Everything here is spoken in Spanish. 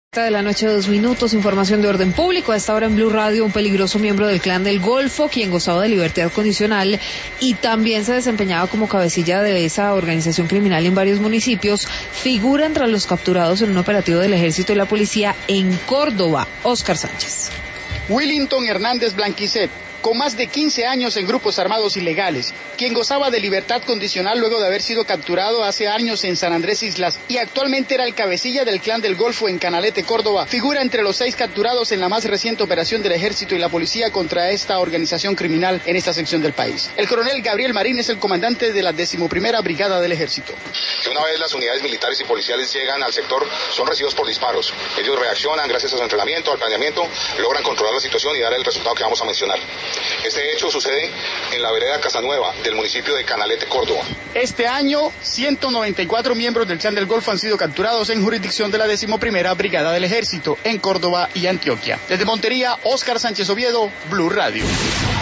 De la noche, 2 minutos, información de orden público. A esta hora en Blue Radio, un peligroso miembro del Clan del Golfo, quien gozaba de libertad condicional y también se desempeñaba como cabecilla de esa organización criminal en varios municipios, figura entre los capturados en un operativo del Ejército y la Policía en Córdoba. Oscar Sánchez. Willington Hernández Blanquicet, con más de 15 años en grupos armados ilegales, quien gozaba de libertad condicional luego de haber sido capturado hace años en San Andrés Islas y actualmente era el cabecilla del Clan del Golfo en Canalete, Córdoba, figura entre los 6 capturados en la más reciente operación del Ejército y la Policía contra esta organización criminal en esta sección del país. El coronel Gabriel Marín es el comandante de la 11ª Brigada del Ejército. Una vez las unidades militares y policiales llegan al sector, son recibidos por disparos. Ellos reaccionan gracias a su entrenamiento, al planeamiento, logran controlar la situación y dar el resultado que vamos a mencionar. Este hecho sucede en la vereda Casanueva del municipio de Canalete, Córdoba. Este año, 194 miembros del Clan del Golfo han sido capturados en jurisdicción de la 11ª Brigada del Ejército en Córdoba y Antioquia. Desde Montería, Oscar Sánchez Oviedo, Blue Radio.